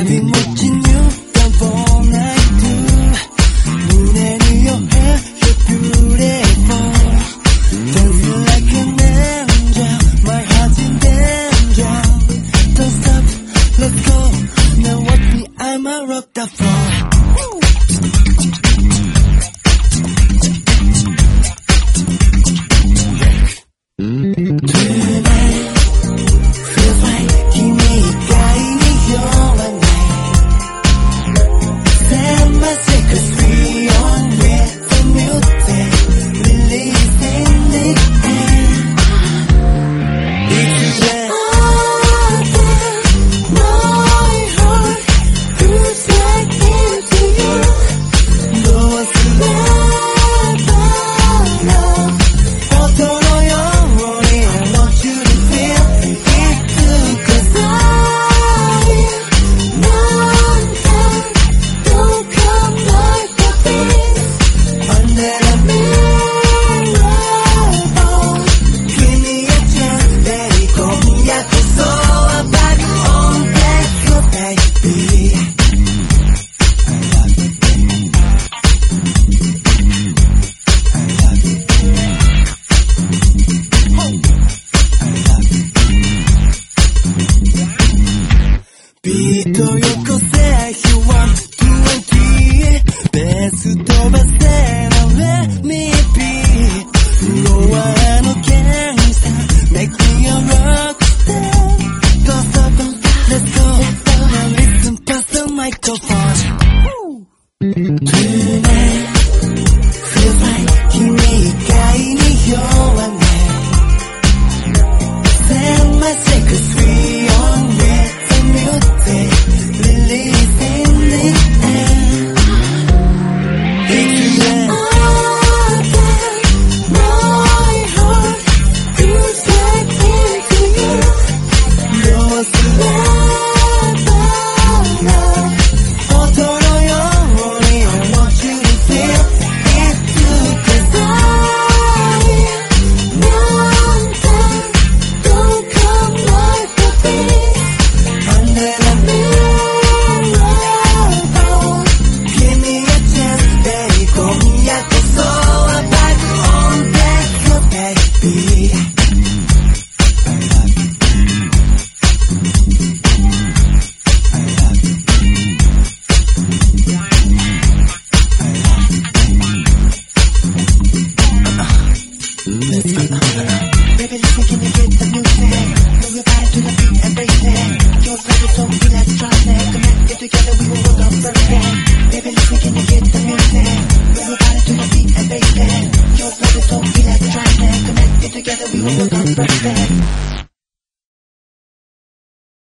been watching you down for night too. 눈에 new your hair, you're beautiful. Dancing like an angel, my heart's in danger. Don't stop, let's go. Now watch me, I'ma rock the floor. Beat をよこせ 120 ベース飛ばせ Now let me be フロアのgangster Make me a rockstar Don't stop, let's go Now listen past the microphone Tonight Feels like 君以外に弱ない Set my secrets free on me Baby, listen, can you get the music? Move your body to the beat and bass it. Your love is so electronic. Connected together, we will work on perfect. Baby, listen, can you get the music? Move your body to the beat and bass it. Your love is so electronic. Connected together, we will work on perfect.